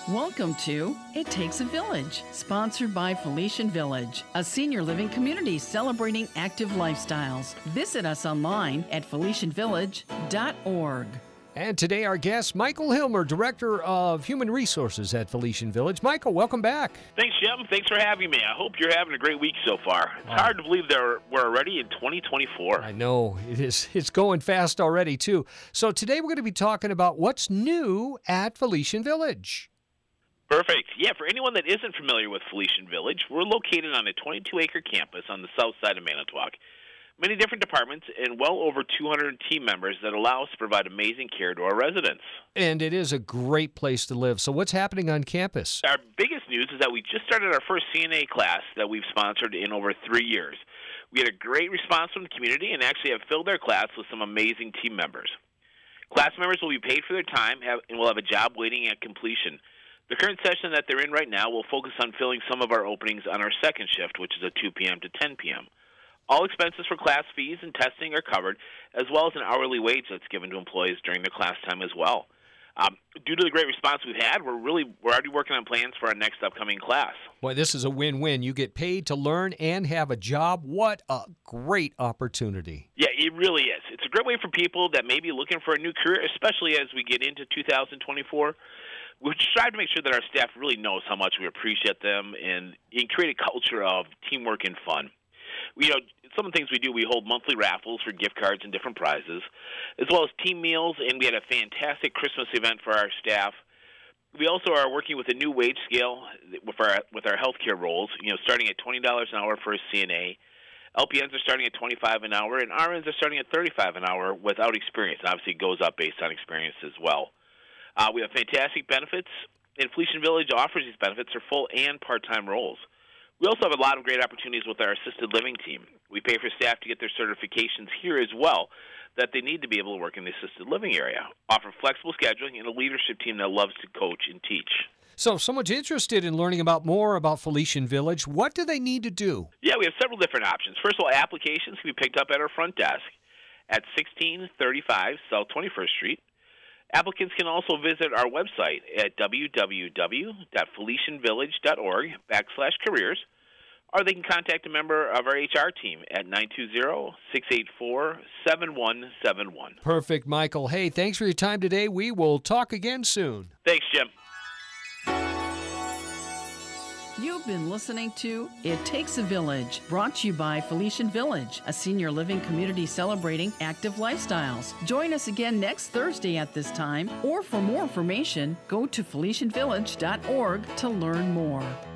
Welcome to It Takes a Village, sponsored by Felician Village, a senior living community celebrating active lifestyles. Visit us online at felicianvillage.org. And today our guest, Michael Hilmer, Director of Human Resources at Felician Village. Michael, welcome back. Thanks, Jim. Thanks for having me. I hope you're having a great week so far. It's hard to believe we're already in 2024. I know. It is. It's going fast already, too. So today we're going to be talking about what's new at Felician Village. Perfect. Yeah, for anyone that isn't familiar with Felician Village, we're located on a 22-acre campus on the south side of Manitowoc. Many different departments and well over 200 team members that allow us to provide amazing care to our residents. And it is a great place to live. So what's happening on campus? Our biggest news is that we just started our first CNA class that we've sponsored in over 3 years. We had a great response from the community and actually have filled our class with some amazing team members. Class members will be paid for their time and will have a job waiting at completion. The current session that they're in right now will focus on filling some of our openings on our second shift, which is a 2 p.m. to 10 p.m. All expenses for class fees and testing are covered, as well as an hourly wage that's given to employees during their class time as well. Due to the great response we've had, we're already working on plans for our next upcoming class. Boy, this is a win-win. You get paid to learn and have a job. What a great opportunity. Yeah, it really is. It's a great way for people that may be looking for a new career, especially as we get into 2024. We strive to make sure that our staff really knows how much we appreciate them and create a culture of teamwork and fun. Some of the things we do, we hold monthly raffles for gift cards and different prizes, as well as team meals, and we had a fantastic Christmas event for our staff. We also are working with a new wage scale with our healthcare roles, starting at $20 an hour for a CNA. LPNs are starting at $25 an hour, and RNs are starting at $35 an hour without experience. Obviously, it goes up based on experience as well. We have fantastic benefits, and Felician Village offers these benefits for full and part-time roles. We also have a lot of great opportunities with our assisted living team. We pay for staff to get their certifications here as well that they need to be able to work in the assisted living area, offer flexible scheduling, and a leadership team that loves to coach and teach. So if someone's interested in learning more about Felician Village, what do they need to do? Yeah, we have several different options. First of all, applications can be picked up at our front desk at 1635 South 21st Street. Applicants can also visit our website at www.felicianvillage.org/careers, or they can contact a member of our HR team at 920-684-7171. Perfect, Michael. Hey, thanks for your time today. We will talk again soon. Thanks, Jim. You've been listening to It Takes a Village, brought to you by Felician Village, a senior living community celebrating active lifestyles. Join us again next Thursday at this time, or for more information, go to felicianvillage.org to learn more.